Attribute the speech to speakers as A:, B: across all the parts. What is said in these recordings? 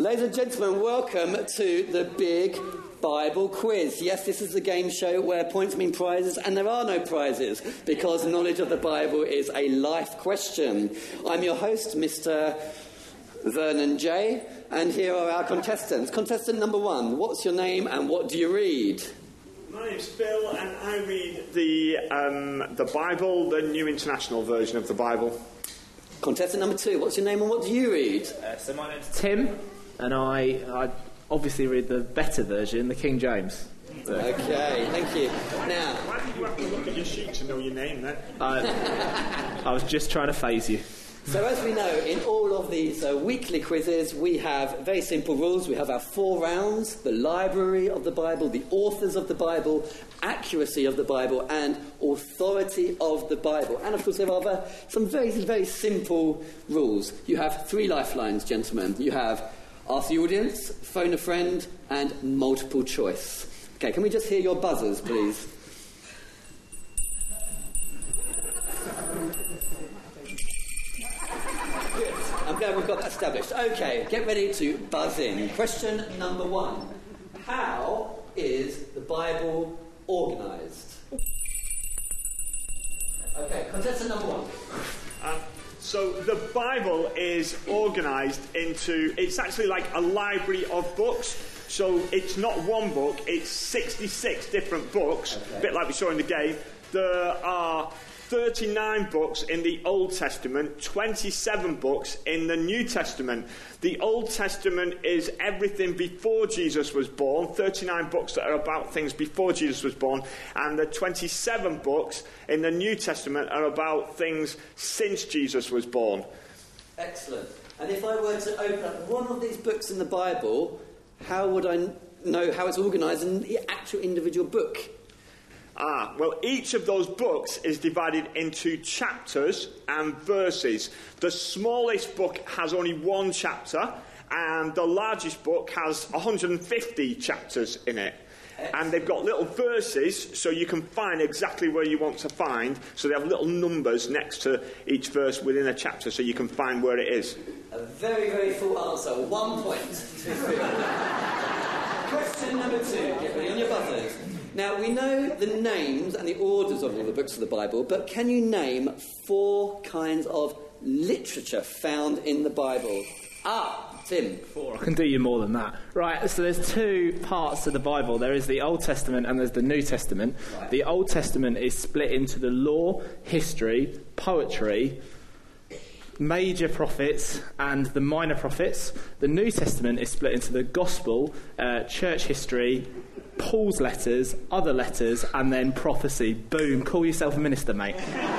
A: Ladies and gentlemen, welcome to the Big Bible Quiz. Yes, this is the game show where points mean prizes, and there are no prizes because knowledge of the Bible is a life question. I'm your host, Mr. Vernon J, and here are our contestants. Contestant number one, what's your name and what do you read?
B: My name's Phil, and I read the Bible, the New International Version of the Bible.
A: Contestant number two, what's your name and what do you read?
C: So my name's Tim, and I obviously read the better version, the King James.
A: Okay, thank you. Now,
B: Why did you have to look at your sheet to know your name then?
C: I was just trying to phase you.
A: so as we know, in all of these weekly quizzes, we have very simple rules. We have our 4 rounds: the library of the Bible, the authors of the Bible, accuracy of the Bible, and authority of the Bible. And of course, there are some very, very simple rules. You have 3 lifelines, gentlemen. You have ask the audience, phone a friend, and multiple choice. Okay, can we just hear your buzzers, please? Good. I'm glad we've got that established. Okay, get ready to buzz in. Question number 1. How is the Bible organised? Okay, contestant number 1.
B: So the Bible is organised into... It's actually like a library of books. So it's not one book, it's 66 different books, a bit like we saw in the game. There are 39 books in the Old Testament, 27 books in the New Testament. The Old Testament is everything before Jesus was born, 39 books that are about things before Jesus was born, and the 27 books in the New Testament are about things since Jesus was born.
A: Excellent. And if I were to open up one of these books in the Bible, how would I know how it's organised in the actual individual book?
B: Well, each of those books is divided into chapters and verses. The smallest book has only 1 chapter, and the largest book has 150 chapters in it. And they've got little verses, so you can find exactly where you want to find. So they have little numbers next to each verse within a chapter, so you can find where it is.
A: A very, very full answer. 1 point to Phil. Question number 2. Get ready on your buzzers. Now, we know the names and the orders of all the books of the Bible, but can you name 4 kinds of literature found in the Bible? Tim.
C: 4. I can do you more than that. Right, so there's 2 parts to the Bible. There is the Old Testament and there's the New Testament. Right. The Old Testament is split into the law, history, poetry, major prophets and the minor prophets. The New Testament is split into the gospel, church history, Paul's letters, other letters, and then prophecy. Boom, call yourself a minister, mate.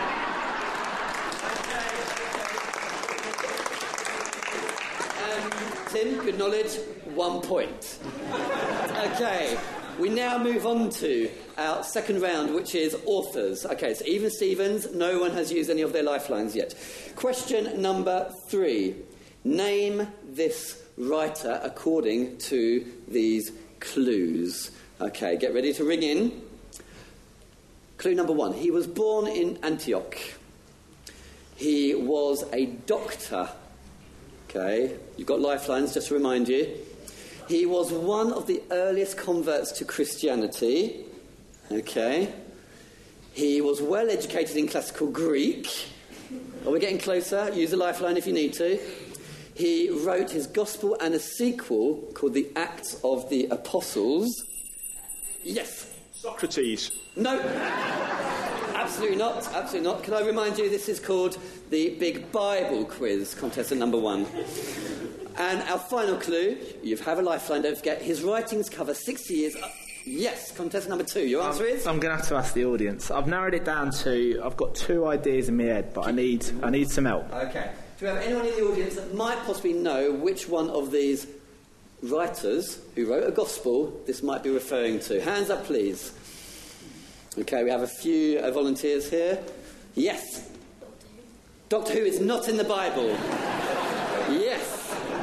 A: Tim, good knowledge, 1 point. Okay, we now move on to our second round, which is authors. Okay, so even Stevens, no one has used any of their lifelines yet. Question number 3. Name this writer according to these clues. Okay, get ready to ring in. Clue number 1. He was born in Antioch. He was a doctor. Okay, you've got lifelines, just to remind you. He was one of the earliest converts to Christianity. Okay. He was well educated in classical Greek. Are we getting closer? Use a lifeline if you need to. He wrote his gospel and a sequel called the Acts of the Apostles. Yes.
B: Socrates.
A: No. Absolutely not. Absolutely not. Can I remind you, this is called the Big Bible Quiz, contestant number 1. And our final clue, you have a lifeline, don't forget, his writings cover 60 years... Yes, contestant number 2, your answer is?
C: I'm going to have to ask the audience. I've narrowed it down to... I've got 2 ideas in my head, but I need some help.
A: Okay. Do we have anyone in the audience that might possibly know which one of these writers who wrote a gospel this might be referring to? Hands up, please. Okay, we have a few volunteers here. Yes. Doctor Who is not in the Bible. Yes.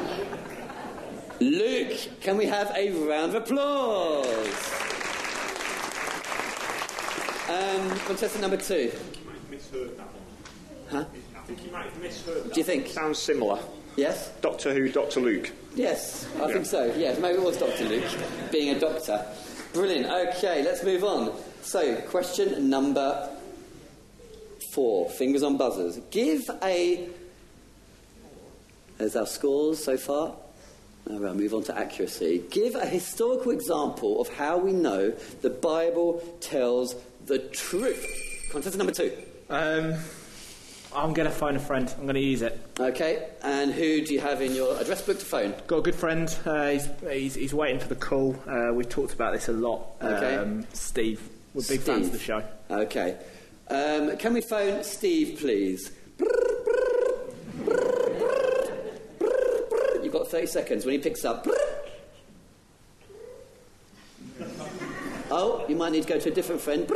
A: Luke, can we have a round of applause? Contestant number 2.
B: Misheard that one.
A: Huh?
B: I think you might have misheard that.
A: Do you think?
B: Sounds similar.
A: Yes?
B: Doctor Who, Dr. Luke.
A: Yes, I think so. Yes, maybe it was Dr. Luke, being a doctor. Brilliant. Okay, let's move on. So, question number 4. Fingers on buzzers. There's our scores so far. Now we'll move on to accuracy. Give a historical example of how we know the Bible tells the truth. Contestant number 2.
C: I'm going to phone a friend. I'm going to use it.
A: Okay, and who do you have in your address book to phone?
C: Got a good friend. He's waiting for the call. We've talked about this a lot.
A: Okay.
C: Steve. We're big fans of the show.
A: Okay. Can we phone Steve, please? You've got 30 seconds when he picks up. Oh, you might need to go to a different friend.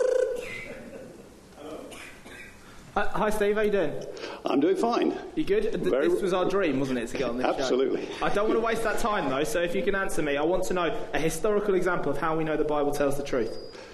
C: Hi, Steve. How you doing?
D: I'm doing fine.
C: You good? This was our dream, wasn't it, to get on this
D: Absolutely.
C: show? I don't want to waste that time, though, so if you can answer me, I want to know a historical example of how we know the Bible tells the truth.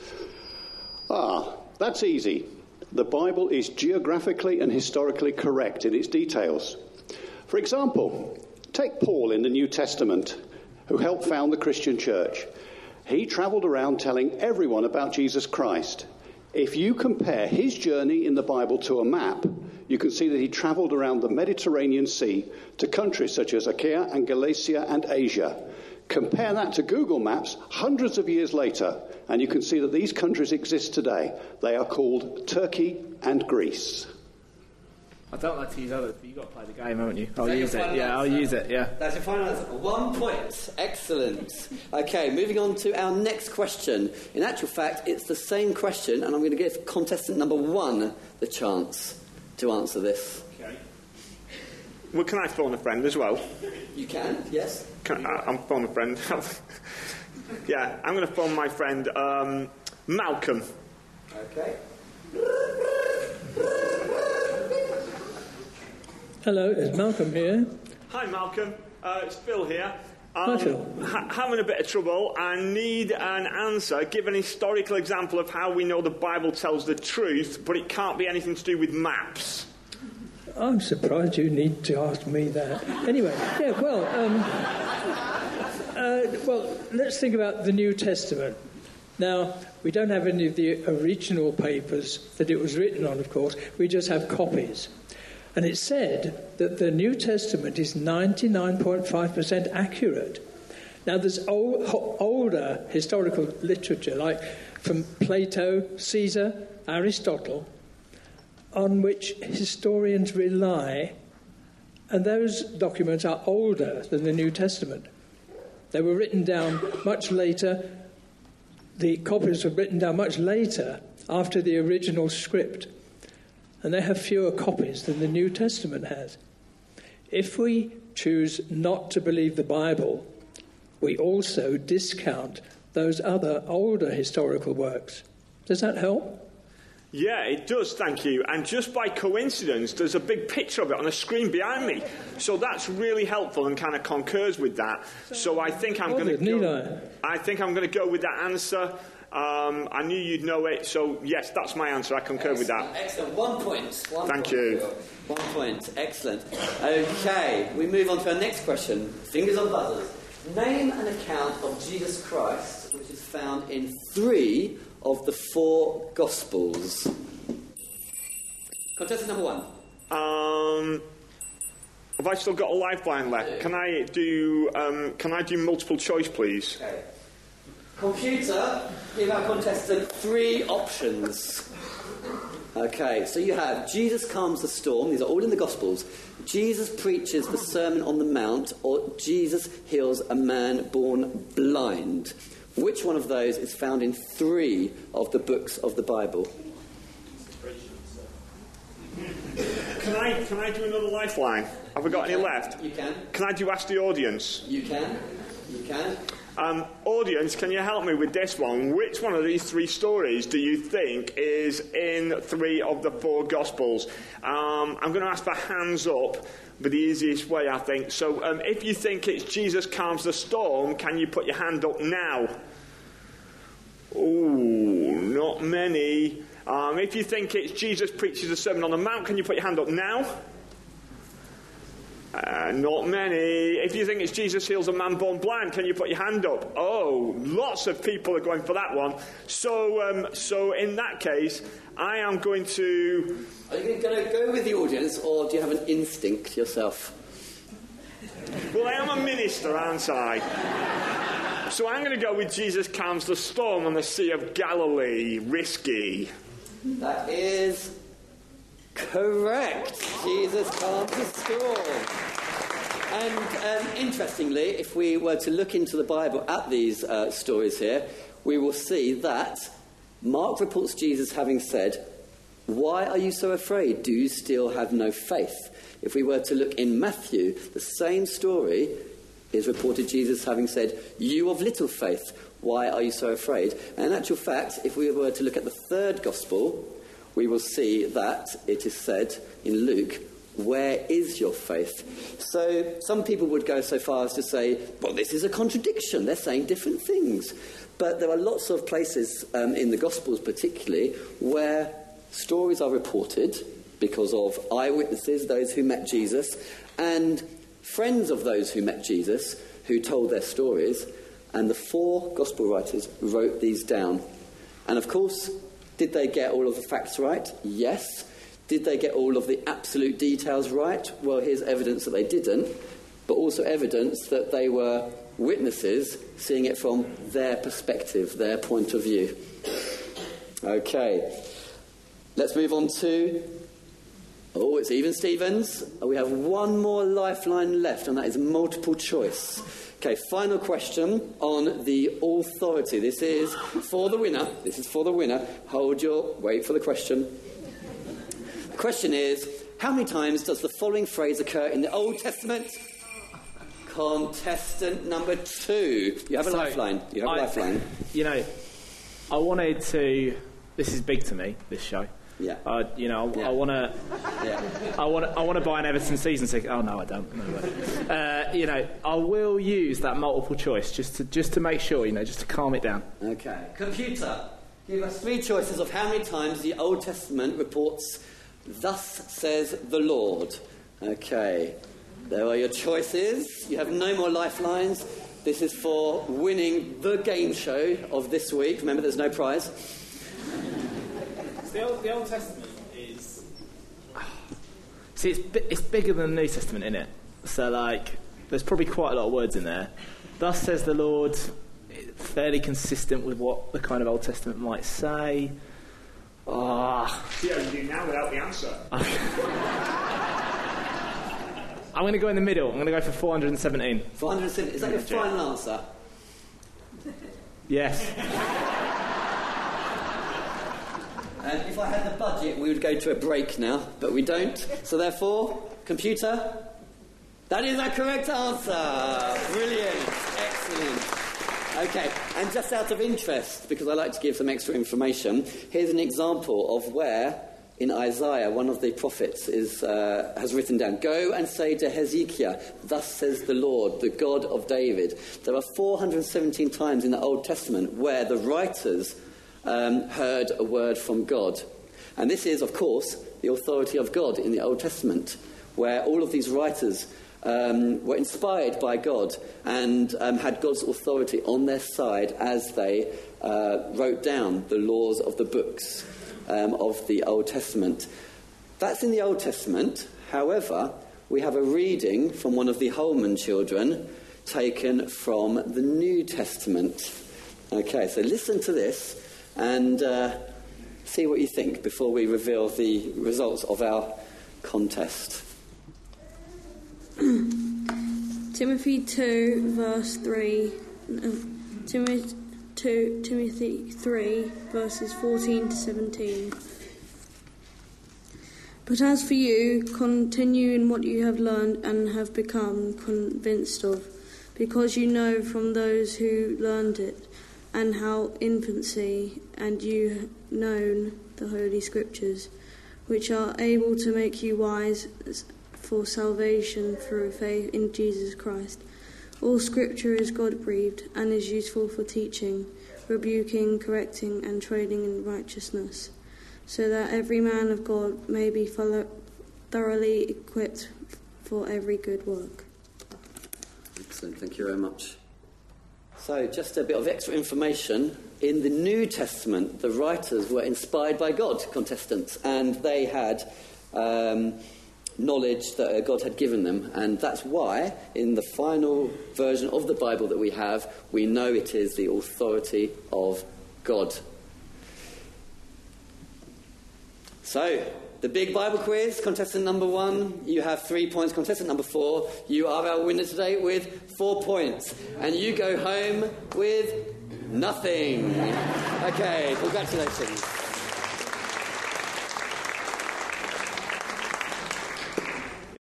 D: That's easy. The Bible is geographically and historically correct in its details. For example, take Paul in the New Testament, who helped found the Christian church. He travelled around telling everyone about Jesus Christ. If you compare his journey in the Bible to a map, you can see that he travelled around the Mediterranean Sea to countries such as Achaia and Galatia and Asia. Compare that to Google Maps hundreds of years later, and you can see that these countries exist today. They are called Turkey and Greece.
C: I don't like to use others, but you've got to play the game, haven't you? I'll use it. Yeah, I'll use it, yeah.
A: That's your final answer. 1 point. Excellent. Okay, moving on to our next question. In actual fact, it's the same question, and I'm going to give contestant number 1 the chance to answer this.
B: Okay. Well, can I phone a friend as well?
A: You can, yes.
B: I'm phone a friend. Yeah, I'm going to phone my friend, Malcolm.
A: Okay.
E: Hello, it's Malcolm here.
B: Hi, Malcolm. It's Phil here.
E: Hi, Phil.
B: Having a bit of trouble. I need an answer. Give an historical example of how we know the Bible tells the truth, but it can't be anything to do with maps.
E: I'm surprised you need to ask me that. Anyway, yeah, well, let's think about the New Testament. Now, we don't have any of the original papers that it was written on, of course. We just have copies. And it's said that the New Testament is 99.5% accurate. Now, there's older historical literature, like from Plato, Caesar, Aristotle, on which historians rely, and those documents are older than the New Testament. They were written down much later. The copies were written down much later after the original script, and they have fewer copies than the New Testament has. If we choose not to believe the Bible, we also discount those other older historical works. Does that help?
B: Yeah, it does, thank you. And just by coincidence, there's a big picture of it on the screen behind me. So that's really helpful and kind of concurs with that. So I think I'm going to go. I think I'm going to go with that answer. I knew you'd know it, so yes, that's my answer. I concur with that.
A: Excellent. 1 point.
B: Thank you.
A: 1 point. Excellent. Okay, we move on to our next question. Fingers on buzzers. Name an account of Jesus Christ which is found in 3 of the 4 Gospels. Contestant number 1.
B: Have I still got a lifeline left?
A: Yeah.
B: Can I do multiple choice, please?
A: Okay. Computer, give our contestant 3 options. Okay, so you have Jesus calms the storm. These are all in the Gospels. Jesus preaches the Sermon on the Mount, or Jesus heals a man born blind. Which one of those is found in 3 of the books of the Bible?
B: Can I do another lifeline? Have I got any left?
A: You can.
B: Can I ask the audience?
A: You can. You can.
B: Audience, can you help me with this one? Which one of these 3 stories do you think is in 3 of the 4 Gospels? I'm going to ask for hands up, but the easiest way, I think. So if you think it's Jesus calms the storm, can you put your hand up now? Ooh, not many. If you think it's Jesus preaches the Sermon on the Mount, can you put your hand up now? Not many. If you think it's Jesus heals a man born blind, can you put your hand up? Oh, lots of people are going for that one. So in that case, I am going to...
A: Are you going to go with the audience, or do you have an instinct yourself?
B: Well, I am a minister, aren't I? So I'm going to go with Jesus calms the storm on the Sea of Galilee. Risky.
A: That is correct. Jesus calms the storm. And interestingly, if we were to look into the Bible at these stories here, we will see that Mark reports Jesus having said, "Why are you so afraid? Do you still have no faith?" If we were to look in Matthew, the same story is reported Jesus having said, "You of little faith, why are you so afraid?" And in actual fact, if we were to look at the third gospel, we will see that it is said in Luke, "Where is your faith?" So some people would go so far as to say, well, this is a contradiction. They're saying different things. But there are lots of places in the Gospels particularly where stories are reported because of eyewitnesses, those who met Jesus, and friends of those who met Jesus who told their stories. And the 4 Gospel writers wrote these down. And of course, did they get all of the facts right? Yes. Did they get all of the absolute details right? Well, here's evidence that they didn't, but also evidence that they were witnesses seeing it from their perspective, their point of view. Okay, let's move on to... Oh, it's even Stevens. We have one more lifeline left, and that is multiple choice. Okay, final question on the authority. This is for the winner. Wait for the question. The question is, how many times does the following phrase occur in the Old Testament? Contestant number 2. You have a lifeline.
C: You know, I wanted to... This is big to me, this show.
A: Yeah.
C: I want to.
A: Yeah.
C: I want to buy an Everton season ticket. Oh no, I don't. No, I will use that multiple choice just to make sure. Just to calm it down.
A: Okay. Computer, give us 3 choices of how many times the Old Testament reports, "Thus says the Lord." Okay. There are your choices. You have no more lifelines. This is for winning the game show of this week. Remember, there's no prize.
C: The Old Testament is... See, it's bigger than the New Testament, isn't it? So, there's probably quite a lot of words in there. "Thus says the Lord," fairly consistent with what the kind of Old Testament might say.
B: See how you do now without the answer.
C: I'm going to go in the middle. I'm going to go for 417.
A: 417. Is that your final answer?
C: Yes.
A: If I had the budget, we would go to a break now, but we don't. So therefore, computer, that is our correct answer. Brilliant. Excellent. Okay, and just out of interest, because I like to give some extra information, here's an example of where, in Isaiah, one of the prophets has written down, "Go and say to Hezekiah, thus says the Lord, the God of David." There are 417 times in the Old Testament where the writers heard a word from God. And this is, of course, the authority of God in the Old Testament, where all of these writers were inspired by God and had God's authority on their side as they wrote down the laws of the books of the Old Testament. That's in the Old Testament. However, we have a reading from one of the Holman children taken from the New Testament. Okay, so listen to this and see what you think before we reveal the results of our contest.
F: Timothy 2, verse 3. Timothy 3, verses 14 to 17. "But as for you, continue in what you have learned and have become convinced of, because you know from those who learned it, and how infancy, and you known the Holy Scriptures, which are able to make you wise for salvation through faith in Jesus Christ. All Scripture is God-breathed and is useful for teaching, rebuking, correcting, and training in righteousness, so that every man of God may be thoroughly equipped for every good work.
A: Excellent, thank you very much. So, just a bit of extra information. In the New Testament, the writers were inspired by God, contestants, and they had knowledge that God had given them, and that's why, in the final version of the Bible that we have, we know it is the authority of God. So, the big Bible quiz, contestant number 1, you have 3 points. Contestant number 4, you are our winner today with 4 points. And you go home with nothing. Okay, congratulations.